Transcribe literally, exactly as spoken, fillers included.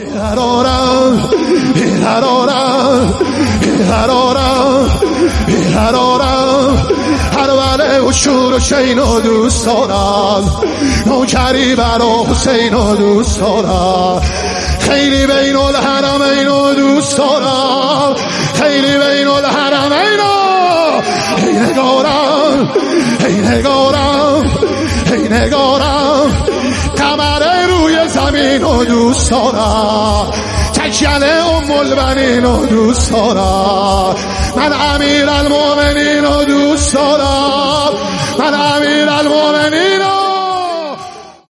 حرارم حرارم حرارم حرارم هربله و شور و شین و دوست دارم نوکری برا حسین و دوست دارم خیلی بین الحرمین و دوست دارم خیلی بین الحرمین ای نگارم ای نگارم ای نگارم قمر روی زمین و دوست دارم تکیل ام البنین و دوست دارم من امیر المؤمنین و دوست دارم من